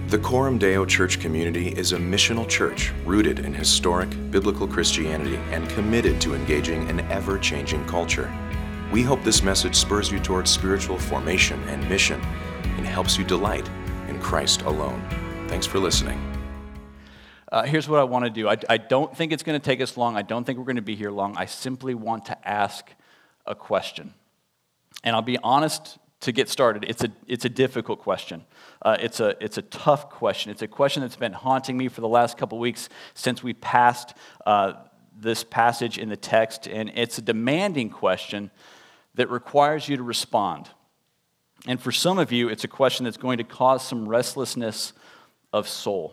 The Coram Deo Church community is a missional church rooted in historic biblical Christianity and committed to engaging an ever-changing culture. We hope this message spurs you towards spiritual formation and mission and helps you delight in Christ alone. Thanks for listening. Here's what I want to do. I don't think it's going to take us long. I don't think we're going to be here long. I simply want to ask a question. And I'll be honest to get started. It's a difficult question. It's a tough question. It's a question that's been haunting me for the last couple weeks since we passed this passage in the text. And it's a demanding question that requires you to respond. And for some of you, it's a question that's going to cause some restlessness of soul.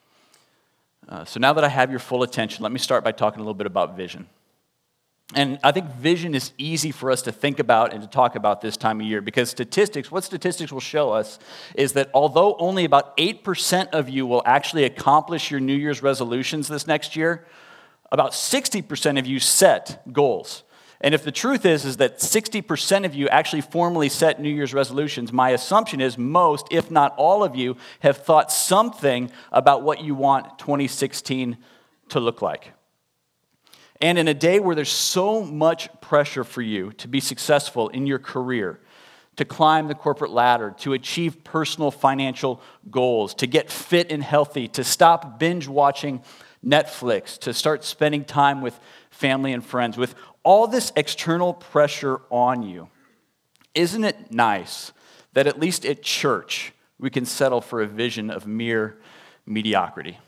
So now that I have your full attention, let me start by talking a little bit about vision. And I think vision is easy for us to think about and to talk about this time of year because what statistics will show us is that although only about 8% of you will actually accomplish your New Year's resolutions this next year, about 60% of you set goals. And if the truth is that 60% of you actually formally set New Year's resolutions, my assumption is most, if not all of you, have thought something about what you want 2016 to look like. And in a day where there's so much pressure for you to be successful in your career, to climb the corporate ladder, to achieve personal financial goals, to get fit and healthy, to stop binge watching Netflix, to start spending time with family and friends, with all this external pressure on you, isn't it nice that at least at church we can settle for a vision of mere mediocrity?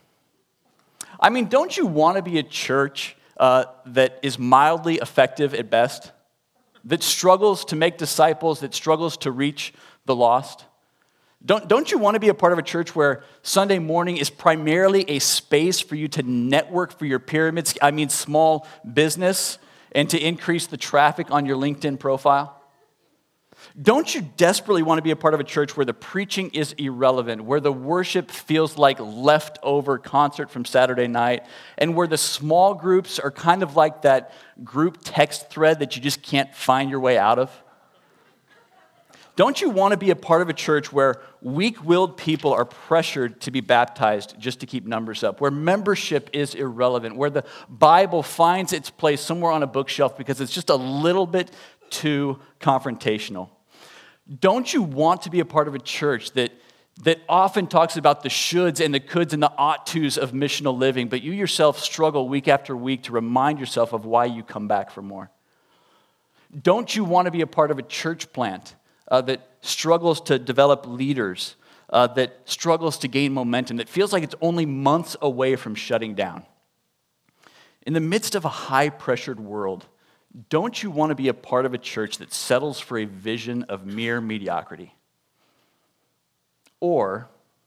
I mean, don't you want to be a church that is mildly effective at best, that struggles to make disciples, that struggles to reach the lost? Don't you want to be a part of a church where Sunday morning is primarily a space for you to network for your pyramids, small business, and to increase the traffic on your LinkedIn profile? Don't you desperately want to be a part of a church where the preaching is irrelevant, where the worship feels like leftover concert from Saturday night, and where the small groups are kind of like that group text thread that you just can't find your way out of? Don't you want to be a part of a church where weak-willed people are pressured to be baptized just to keep numbers up, where membership is irrelevant, where the Bible finds its place somewhere on a bookshelf because it's just a little bit too confrontational? Don't you want to be a part of a church that often talks about the shoulds and the coulds and the ought tos of missional living, but you yourself struggle week after week to remind yourself of why you come back for more? Don't you want to be a part of a church plant that struggles to develop leaders, that struggles to gain momentum, that feels like it's only months away from shutting down? In the midst of a high-pressured world, don't you want to be a part of a church that settles for a vision of mere mediocrity? Or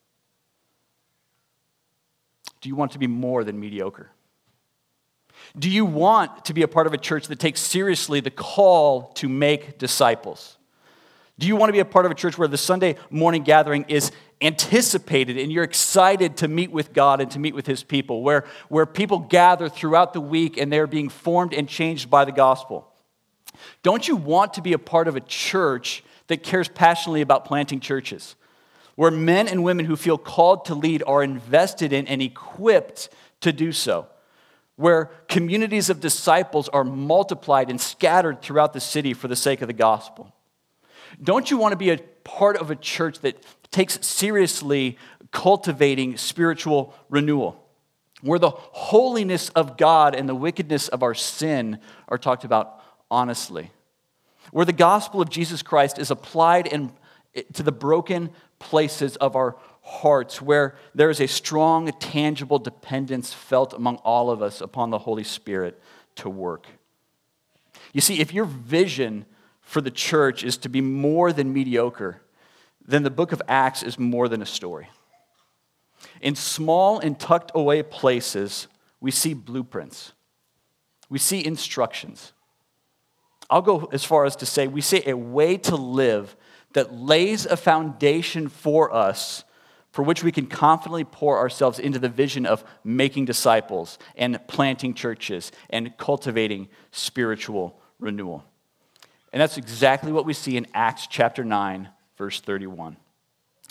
do you want to be more than mediocre? Do you want to be a part of a church that takes seriously the call to make disciples? Do you want to be a part of a church where the Sunday morning gathering is anticipated and you're excited to meet with God and to meet with His people, where people gather throughout the week and they're being formed and changed by the gospel? Don't you want to be a part of a church that cares passionately about planting churches, where men and women who feel called to lead are invested in and equipped to do so, where communities of disciples are multiplied and scattered throughout the city for the sake of the gospel? Don't you want to be a part of a church that takes seriously cultivating spiritual renewal, where the holiness of God and the wickedness of our sin are talked about honestly, where the gospel of Jesus Christ is applied to the broken places of our hearts, where there is a strong, tangible dependence felt among all of us upon the Holy Spirit to work? You see, if your vision for the church is to be more than mediocre, then the book of Acts is more than a story. In small and tucked away places, we see blueprints. We see instructions. I'll go as far as to say we see a way to live that lays a foundation for us for which we can confidently pour ourselves into the vision of making disciples and planting churches and cultivating spiritual renewal. And that's exactly what we see in Acts chapter 9, verse 31.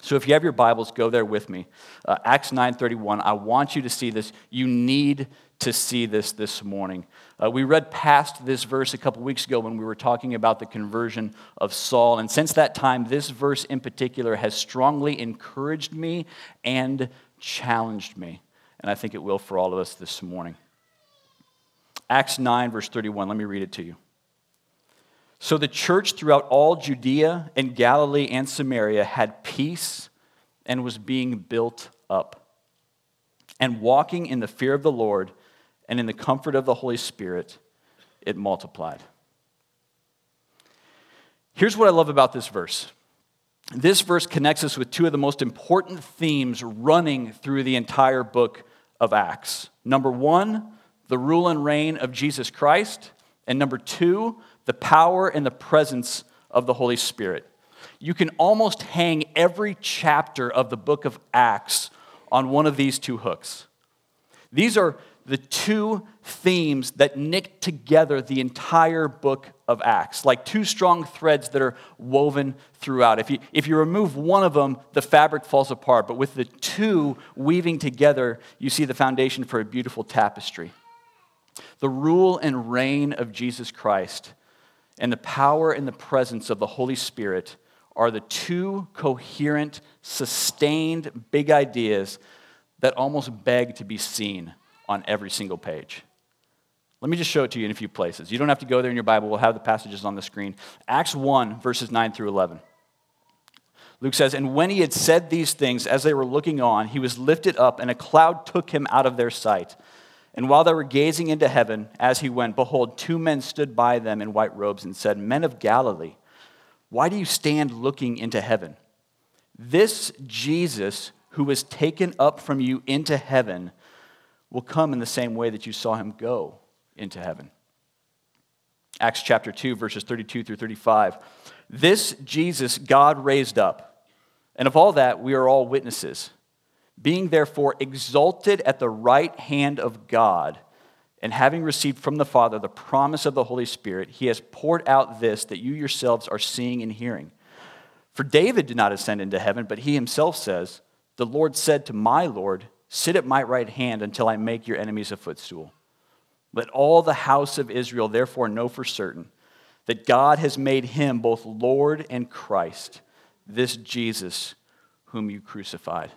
So if you have your Bibles, go there with me. Acts 9:31, I want you to see this. You need to see this morning. We read past this verse a couple weeks ago when we were talking about the conversion of Saul. And since that time, this verse in particular has strongly encouraged me and challenged me. And I think it will for all of us this morning. Acts 9, verse 31, let me read it to you. So the church throughout all Judea and Galilee and Samaria had peace and was being built up. And walking in the fear of the Lord and in the comfort of the Holy Spirit, it multiplied. Here's what I love about this verse. This verse connects us with two of the most important themes running through the entire book of Acts. Number one, the rule and reign of Jesus Christ. And number two, the power and the presence of the Holy Spirit. You can almost hang every chapter of the book of Acts on one of these two hooks. These are the two themes that knit together the entire book of Acts, like two strong threads that are woven throughout. If you remove one of them, the fabric falls apart, but with the two weaving together, you see the foundation for a beautiful tapestry. The rule and reign of Jesus Christ and the power and the presence of the Holy Spirit are the two coherent, sustained big ideas that almost beg to be seen on every single page. Let me just show it to you in a few places. You don't have to go there in your Bible. We'll have the passages on the screen. Acts 1, verses 9 through 11. Luke says, "And when he had said these things, as they were looking on, he was lifted up, and a cloud took him out of their sight. And while they were gazing into heaven as he went, behold, two men stood by them in white robes and said, 'Men of Galilee, why do you stand looking into heaven? This Jesus who was taken up from you into heaven will come in the same way that you saw him go into heaven.'" Acts chapter 2, verses 32 through 35. "This Jesus God raised up, and of all that we are all witnesses. Being therefore exalted at the right hand of God, and having received from the Father the promise of the Holy Spirit, he has poured out this that you yourselves are seeing and hearing. For David did not ascend into heaven, but he himself says, 'The Lord said to my Lord, sit at my right hand until I make your enemies a footstool.' Let all the house of Israel therefore know for certain that God has made him both Lord and Christ, this Jesus whom you crucified."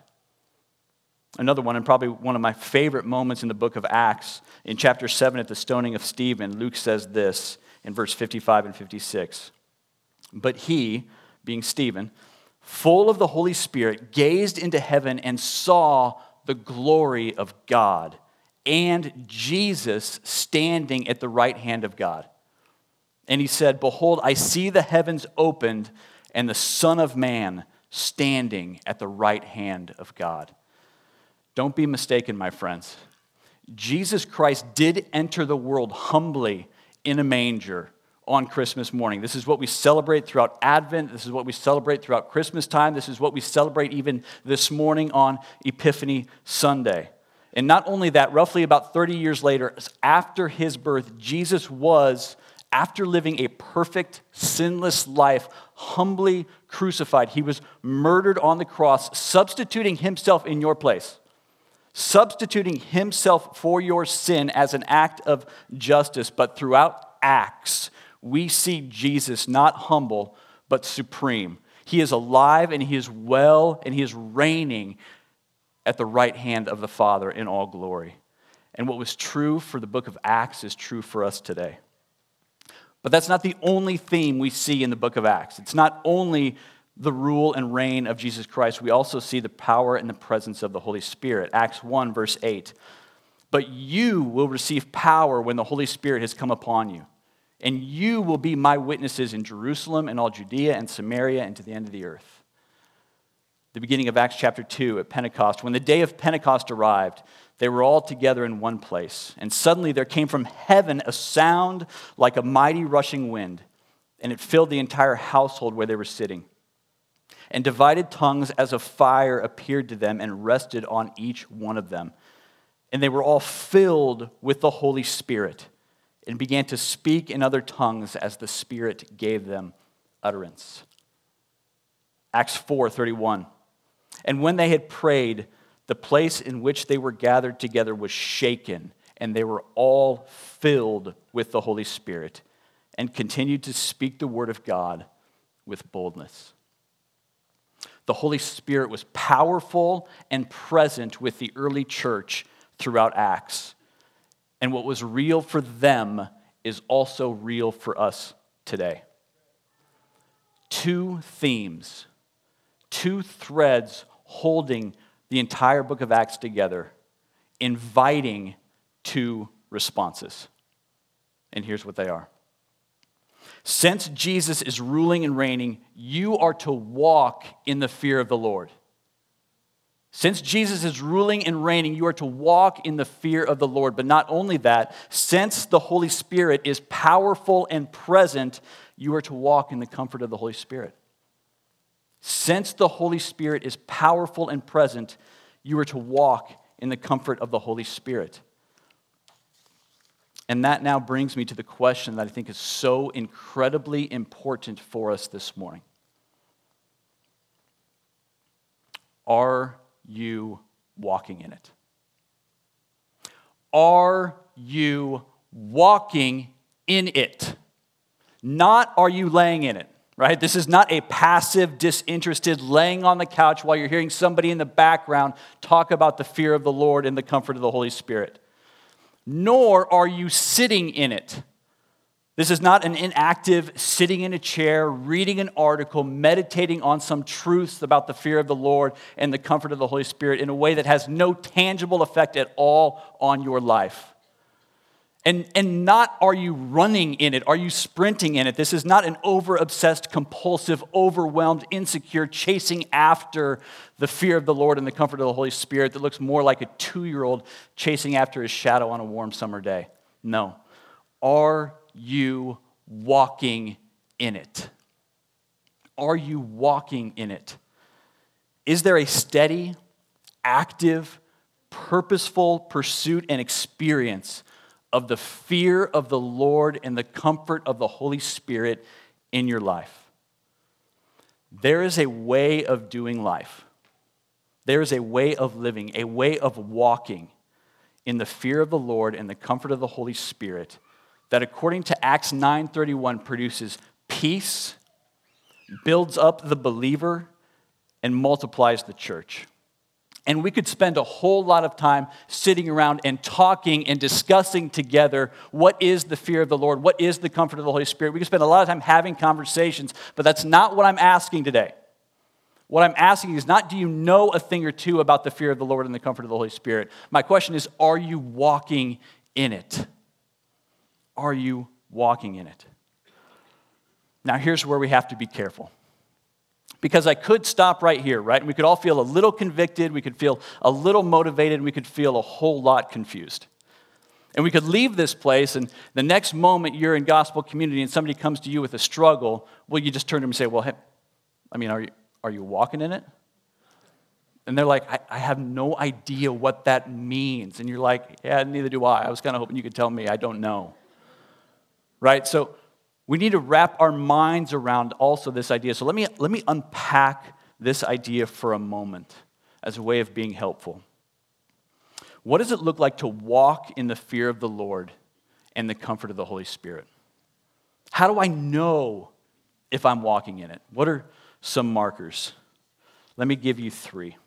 Another one, and probably one of my favorite moments in the book of Acts, in chapter 7 at the stoning of Stephen, Luke says this in verse 55 and 56. "But he," being Stephen, "full of the Holy Spirit, gazed into heaven and saw the glory of God and Jesus standing at the right hand of God. And he said, 'Behold, I see the heavens opened and the Son of Man standing at the right hand of God.'" Don't be mistaken, my friends. Jesus Christ did enter the world humbly in a manger on Christmas morning. This is what we celebrate throughout Advent. This is what we celebrate throughout Christmas time. This is what we celebrate even this morning on Epiphany Sunday. And not only that, roughly about 30 years later, after his birth, Jesus was, after living a perfect, sinless life, humbly crucified. He was murdered on the cross, substituting himself in your place. Substituting himself for your sin as an act of justice. But throughout Acts, we see Jesus not humble, but supreme. He is alive and he is well and he is reigning at the right hand of the Father in all glory. And what was true for the book of Acts is true for us today. But that's not the only theme we see in the book of Acts. It's not only the rule and reign of Jesus Christ. We also see the power and the presence of the Holy Spirit. Acts 1, verse 8. "But you will receive power when the Holy Spirit has come upon you. And you will be my witnesses in Jerusalem and all Judea and Samaria and to the end of the earth." The beginning of Acts chapter 2 at Pentecost. When the day of Pentecost arrived, they were all together in one place. And suddenly there came from heaven a sound like a mighty rushing wind. And it filled the entire household where they were sitting. And divided tongues as of fire appeared to them and rested on each one of them. And they were all filled with the Holy Spirit and began to speak in other tongues as the Spirit gave them utterance. Acts 4:31. And when they had prayed, the place in which they were gathered together was shaken, and they were all filled with the Holy Spirit and continued to speak the word of God with boldness. The Holy Spirit was powerful and present with the early church throughout Acts. And what was real for them is also real for us today. Two themes, two threads holding the entire book of Acts together, inviting two responses. And here's what they are. Since Jesus is ruling and reigning, you are to walk in the fear of the Lord. Since Jesus is ruling and reigning, you are to walk in the fear of the Lord. But not only that, since the Holy Spirit is powerful and present, you are to walk in the comfort of the Holy Spirit. Since the Holy Spirit is powerful and present, you are to walk in the comfort of the Holy Spirit. And that now brings me to the question that I think is so incredibly important for us this morning. Are you walking in it? Are you walking in it? Not are you laying in it, right? This is not a passive, disinterested laying on the couch while you're hearing somebody in the background talk about the fear of the Lord and the comfort of the Holy Spirit. Nor are you sitting in it. This is not an inactive sitting in a chair, reading an article, meditating on some truths about the fear of the Lord and the comfort of the Holy Spirit in a way that has no tangible effect at all on your life. And not are you running in it, are you sprinting in it. This is not an over-obsessed, compulsive, overwhelmed, insecure chasing after the fear of the Lord and the comfort of the Holy Spirit that looks more like a 2-year-old chasing after his shadow on a warm summer day. No. Are you walking in it? Are you walking in it? Is there a steady, active, purposeful pursuit and experience of the fear of the Lord and the comfort of the Holy Spirit in your life? There is a way of doing life. There is a way of living, a way of walking in the fear of the Lord and the comfort of the Holy Spirit that, according to Acts 9:31, produces peace, builds up the believer, and multiplies the church. And we could spend a whole lot of time sitting around and talking and discussing together what is the fear of the Lord, what is the comfort of the Holy Spirit. We could spend a lot of time having conversations, but that's not what I'm asking today. What I'm asking is not, do you know a thing or two about the fear of the Lord and the comfort of the Holy Spirit? My question is, are you walking in it? Are you walking in it? Now, here's where we have to be careful. Because I could stop right here, right? And we could all feel a little convicted, we could feel a little motivated, and we could feel a whole lot confused. And we could leave this place, and the next moment you're in gospel community and somebody comes to you with a struggle, well, you just turn to them and say, well, hey, are you walking in it? And they're like, I have no idea what that means. And you're like, yeah, neither do I. I was kind of hoping you could tell me. I don't know. Right? So we need to wrap our minds around also this idea. So let me unpack this idea for a moment as a way of being helpful. What does it look like to walk in the fear of the Lord and the comfort of the Holy Spirit? How do I know if I'm walking in it? What are some markers? Let me give you 3.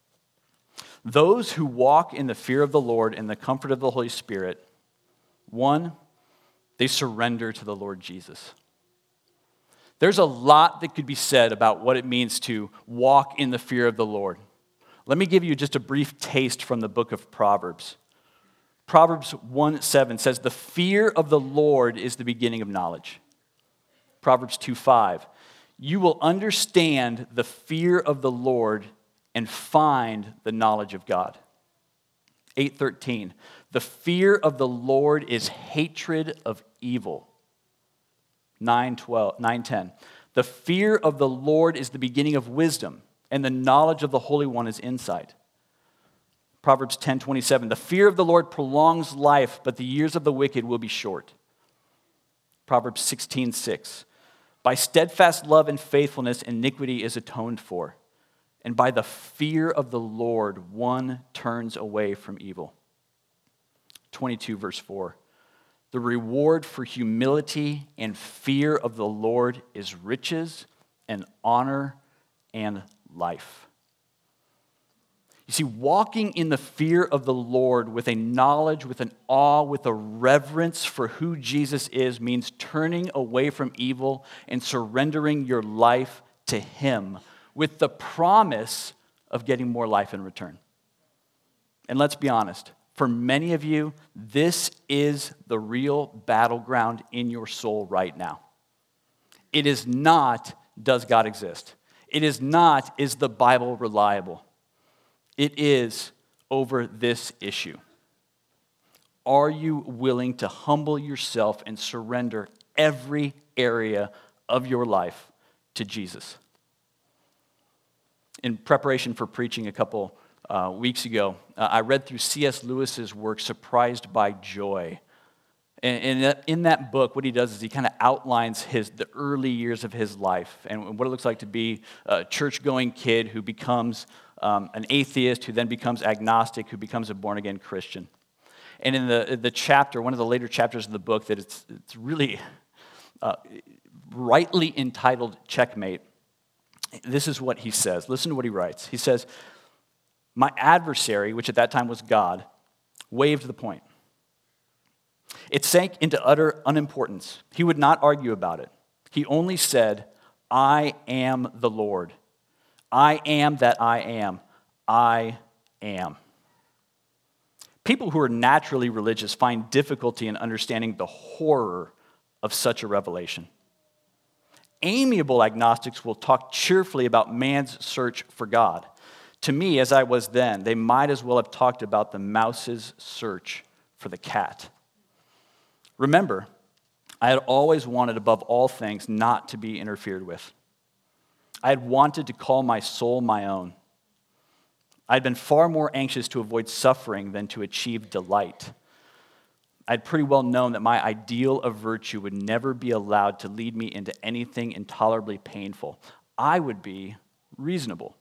Those who walk in the fear of the Lord and the comfort of the Holy Spirit, 1, they surrender to the Lord Jesus. There's a lot that could be said about what it means to walk in the fear of the Lord. Let me give you just a brief taste from the book of Proverbs. Proverbs 1:7 says, the fear of the Lord is the beginning of knowledge. Proverbs 2:5, you will understand the fear of the Lord and find the knowledge of God. 8:13, the fear of the Lord is hatred of evil. 9:10, the fear of the Lord is the beginning of wisdom, and the knowledge of the Holy One is insight. Proverbs 10:27, the fear of the Lord prolongs life, but the years of the wicked will be short. Proverbs 16:6, by steadfast love and faithfulness, iniquity is atoned for, and by the fear of the Lord, one turns away from evil. 22, verse 4. The reward for humility and fear of the Lord is riches and honor and life. You see, walking in the fear of the Lord with a knowledge, with an awe, with a reverence for who Jesus is means turning away from evil and surrendering your life to Him with the promise of getting more life in return. And let's be honest, for many of you, this is the real battleground in your soul right now. It is not, does God exist? It is not, is the Bible reliable? It is over this issue. Are you willing to humble yourself and surrender every area of your life to Jesus? In preparation for preaching a couple weeks ago, I read through C.S. Lewis's work, Surprised by Joy. And in that book, what he does is he kind of outlines the early years of his life and what it looks like to be a church-going kid who becomes an atheist, who then becomes agnostic, who becomes a born-again Christian. And in the chapter, one of the later chapters of the book that it's really rightly entitled Checkmate, this is what he says. Listen to what he writes. He says, "My adversary," which at that time was God, waived the point. It sank into utter unimportance. He would not argue about it. He only said, "I am the Lord. I am that I am. I am." People who are naturally religious find difficulty in understanding the horror of such a revelation. Amiable agnostics will talk cheerfully about man's search for God. To me, as I was then, they might as well have talked about the mouse's search for the cat. Remember, I had always wanted above all things not to be interfered with. I had wanted to call my soul my own. I had been far more anxious to avoid suffering than to achieve delight. I had pretty well known that my ideal of virtue would never be allowed to lead me into anything intolerably painful. I would be reasonable.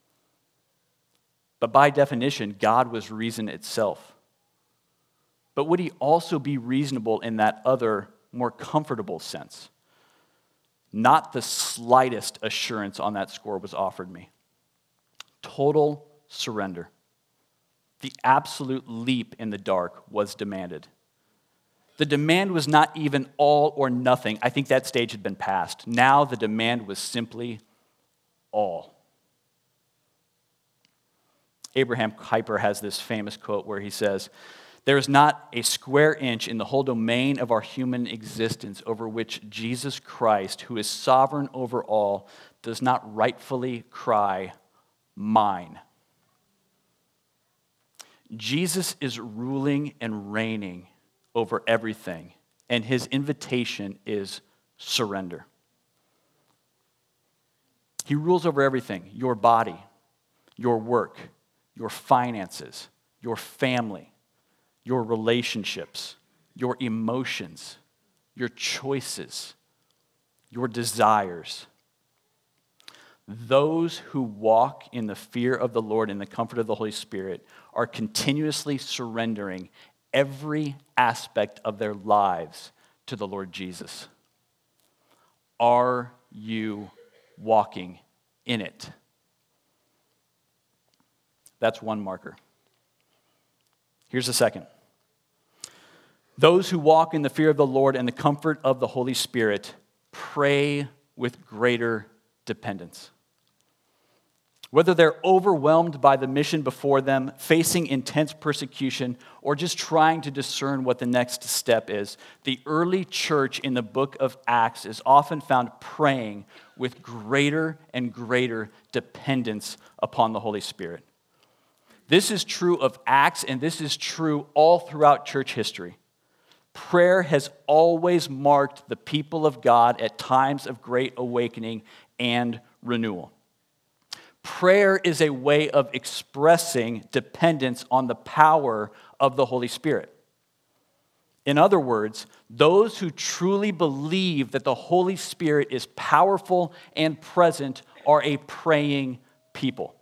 But by definition, God was reason itself. But would He also be reasonable in that other, more comfortable sense? Not the slightest assurance on that score was offered me. Total surrender. The absolute leap in the dark was demanded. The demand was not even all or nothing. I think that stage had been passed. Now the demand was simply all. Abraham Kuyper has this famous quote where he says, "There is not a square inch in the whole domain of our human existence over which Jesus Christ, who is sovereign over all, does not rightfully cry, 'Mine.'" Jesus is ruling and reigning over everything, and His invitation is surrender. He rules over everything: your body, your work, your finances, your family, your relationships, your emotions, your choices, your desires. Those who walk in the fear of the Lord and the comfort of the Holy Spirit are continuously surrendering every aspect of their lives to the Lord Jesus. Are you walking in it? That's one marker. Here's the second. Those who walk in the fear of the Lord and the comfort of the Holy Spirit pray with greater dependence. Whether they're overwhelmed by the mission before them, facing intense persecution, or just trying to discern what the next step is, the early church in the book of Acts is often found praying with greater and greater dependence upon the Holy Spirit. This is true of Acts, and this is true all throughout church history. Prayer has always marked the people of God at times of great awakening and renewal. Prayer is a way of expressing dependence on the power of the Holy Spirit. In other words, those who truly believe that the Holy Spirit is powerful and present are a praying people.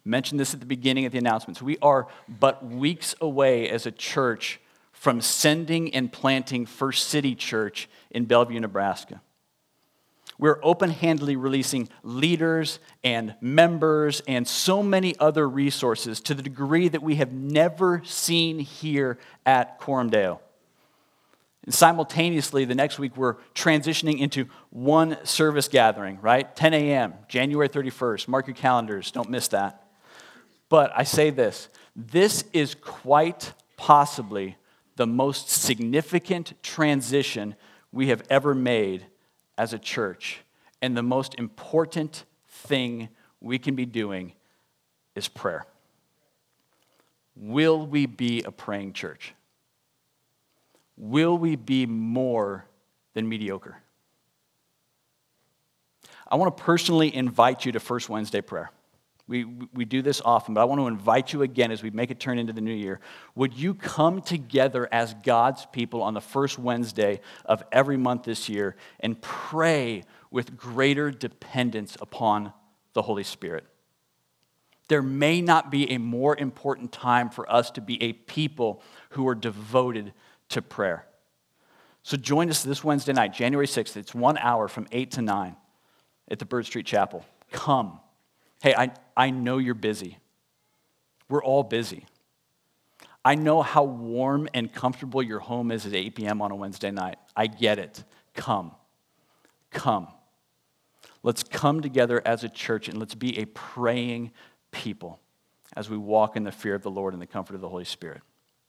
Mentioned this at the beginning of the announcements. We are but weeks away as a church from sending and planting First City Church in Bellevue, Nebraska. We're open-handedly releasing leaders and members and so many other resources to the degree that we have never seen here at Coram Deo. And simultaneously, the next week, we're transitioning into one service gathering, right? 10 a.m., January 31st. Mark your calendars. Don't miss that. But I say this is quite possibly the most significant transition we have ever made as a church. And the most important thing we can be doing is prayer. Will we be a praying church? Will we be more than mediocre? I want to personally invite you to First Wednesday prayer. We do this often, but I want to invite you again as we make it turn into the new year. Would you come together as God's people on the first Wednesday of every month this year and pray with greater dependence upon the Holy Spirit? There may not be a more important time for us to be a people who are devoted to prayer. So join us this Wednesday night, January 6th. It's 1 hour from 8 to 9 at the Bird Street Chapel. Come. Hey, I know you're busy. We're all busy. I know how warm and comfortable your home is at 8 p.m. on a Wednesday night. I get it. Come. Let's come together as a church and let's be a praying people as we walk in the fear of the Lord and the comfort of the Holy Spirit.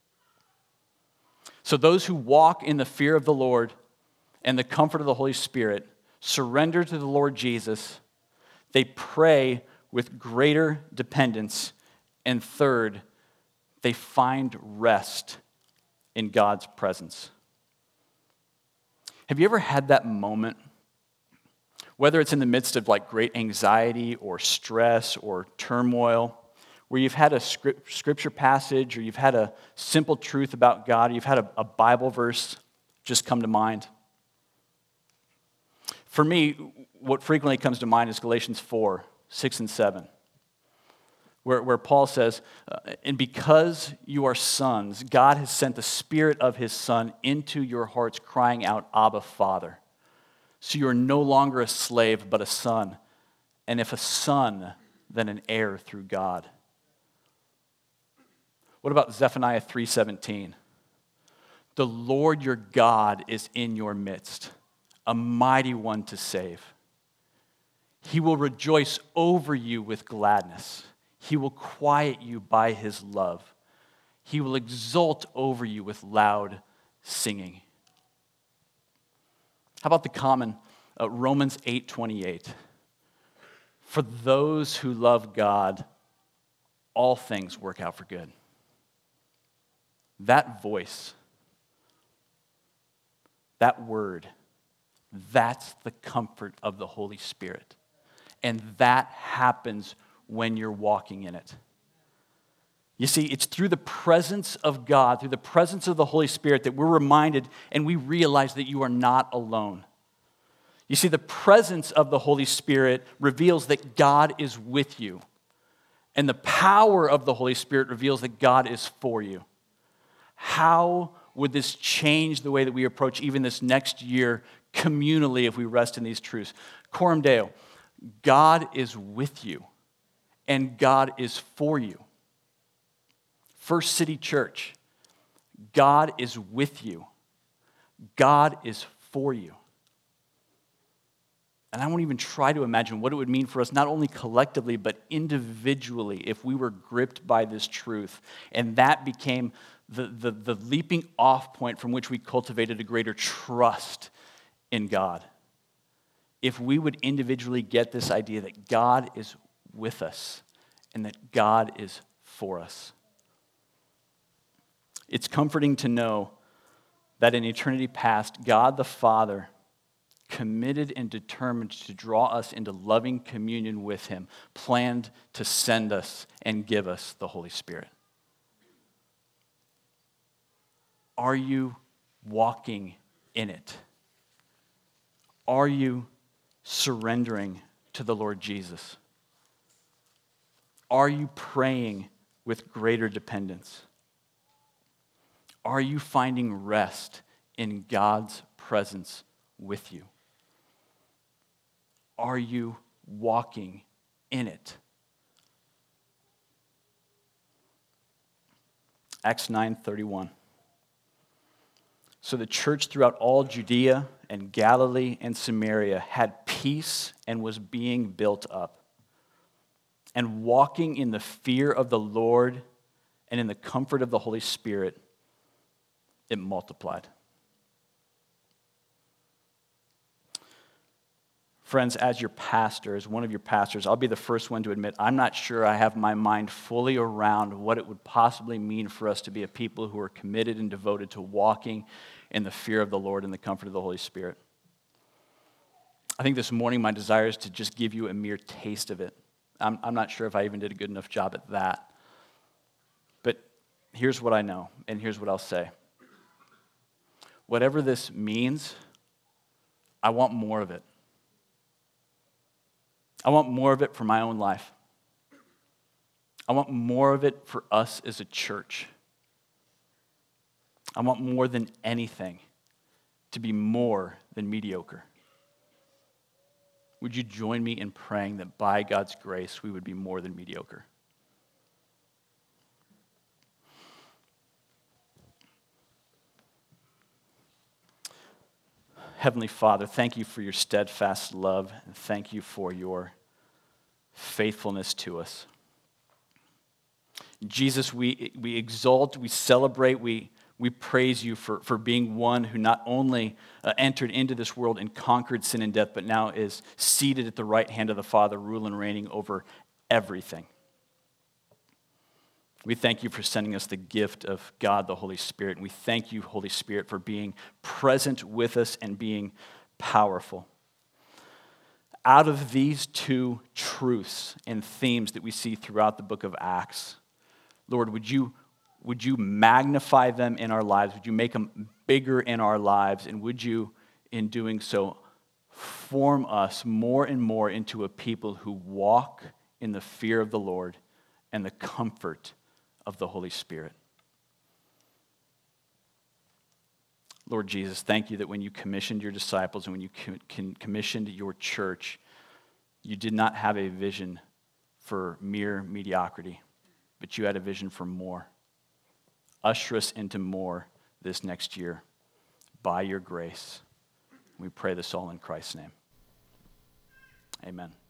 So those who walk in the fear of the Lord and the comfort of the Holy Spirit surrender to the Lord Jesus. They pray with greater dependence. And third, they find rest in God's presence. Have you ever had that moment, whether it's in the midst of like great anxiety or stress or turmoil, where you've had a scripture passage or you've had a simple truth about God, or you've had a Bible verse just come to mind? For me, what frequently comes to mind is Galatians 4, 6 and 7, where Paul says, and because you are sons, God has sent the Spirit of His Son into your hearts, crying out, Abba, Father. So you are no longer a slave, but a son. And if a son, then an heir through God. What about Zephaniah 3:17? The Lord your God is in your midst, a mighty one to save. He will rejoice over you with gladness. He will quiet you by His love. He will exult over you with loud singing. How about the common Romans 8:28? For those who love God, all things work out for good. That voice, that word, that's the comfort of the Holy Spirit. And that happens when you're walking in it. You see, it's through the presence of God, through the presence of the Holy Spirit, that we're reminded and we realize that you are not alone. You see, the presence of the Holy Spirit reveals that God is with you. And the power of the Holy Spirit reveals that God is for you. How would this change the way that we approach even this next year communally if we rest in these truths? Coram Deo, God is with you, and God is for you. First City Church, God is with you. God is for you. And I won't even try to imagine what it would mean for us, not only collectively, but individually, if we were gripped by this truth. And that became the leaping off point from which we cultivated a greater trust in God. If we would individually get this idea that God is with us and that God is for us. It's comforting to know that in eternity past, God the Father committed and determined to draw us into loving communion with Him, planned to send us and give us the Holy Spirit. Are you walking in it? Are you surrendering to the Lord Jesus? Are you praying with greater dependence? Are you finding rest in God's presence with you? Are you walking in it? Acts 9:31. So the church throughout all Judea and Galilee and Samaria had peace and was being built up. And walking in the fear of the Lord and in the comfort of the Holy Spirit, it multiplied. Friends, as your pastor, as one of your pastors, I'll be the first one to admit I'm not sure I have my mind fully around what it would possibly mean for us to be a people who are committed and devoted to walking in the fear of the Lord and the comfort of the Holy Spirit. I think this morning my desire is to just give you a mere taste of it. I'm not sure if I even did a good enough job at that. But here's what I know, and here's what I'll say. Whatever this means, I want more of it. I want more of it for my own life. I want more of it for us as a church. I want more than anything to be more than mediocre. Would you join me in praying that by God's grace we would be more than mediocre? Heavenly Father, thank you for your steadfast love, and thank you for your faithfulness to us. Jesus, we exalt, we celebrate, we praise you for being one who not only entered into this world and conquered sin and death, but now is seated at the right hand of the Father, ruling and reigning over everything. We thank you for sending us the gift of God, the Holy Spirit. And we thank you, Holy Spirit, for being present with us and being powerful. Out of these two truths and themes that we see throughout the book of Acts, Lord, would you magnify them in our lives? Would you make them bigger in our lives? And would you, in doing so, form us more and more into a people who walk in the fear of the Lord and the comfort of the Holy Spirit? Lord Jesus, thank you that when you commissioned your disciples and when you commissioned your church, you did not have a vision for mere mediocrity, but you had a vision for more. Usher us into more this next year by your grace. We pray this all in Christ's name. Amen.